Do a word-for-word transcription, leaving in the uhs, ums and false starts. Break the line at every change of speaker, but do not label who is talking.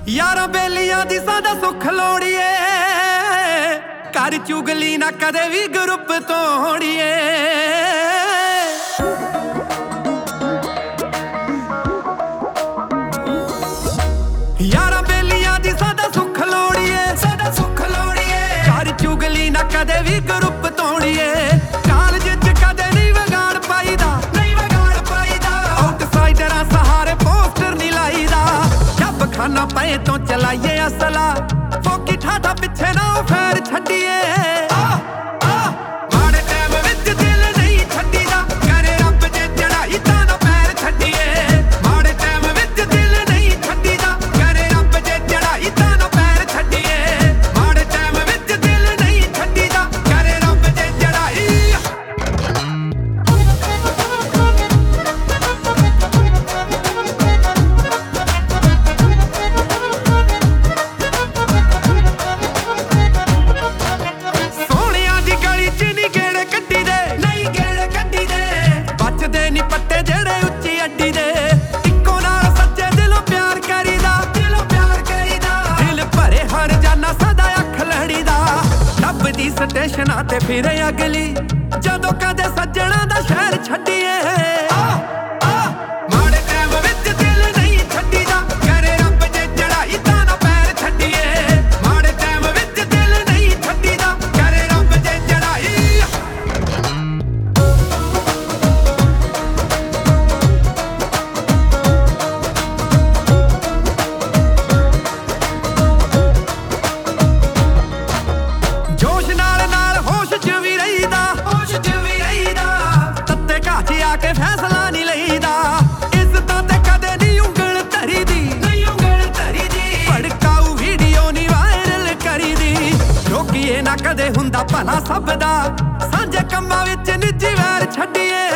यारां बेलियां दी सादा सुख लोड़िए, कर चुगली ना कदे भी ग्रुप तोड़िए। यारां बेलियां दी सादा सुख लोड़िए, सादा सुख लोड़िए, कर चुगली ना कदे भी ग्रुप तोड़िए। कालज च कदे नहीं वगाड़ पाईदा, नहीं वगाड़ पाईदा, आउटसाइडरां सहारे पोस्टर नहीं लाईदा। जब खाना पे तो चलाइए असला, फोकी ठाठा पिछे ना फैर छड्डिए। माड़े टाइम विच दिल नहीं छड्डीदा, करे रब जे चढ़ाई तां ना पैर छड्डिए। माड़े टाइम विच दिल नहीं छड्डीदा, करे रब जे चढ़ाई तां ना पैर छड्डिए। माड़े टाइम विच दिल नहीं छड्डीदा, करे रब जे चढ़ाई। स्टेशनां ते फिरे अगली, जदों कदे सज्जणां दा शहर छड्डिए। माड़े टाइम विच दिल नहीं छड्डीदा, करे रब जे चढ़ाई तां ना पैर छड्डिए। माड़े टाइम विच दिल नहीं छड्डीदा, करे रब जे चढ़ाई। जोश नाल नाल होश च भी रहीदा, होश च भी रहीदा, तत्ते घाचे आके फैसला नहीं लईदा। इज्जतां ते कदे नहीं उंगल धरीदी, नहीं उंगल धरीदी, भड़काऊ वीडियो नहीं वायरल करीदी। रोकीए ना कदे हुंदा भला सब दा, सांझे कम्मां विच निजी वैर छड्डिए।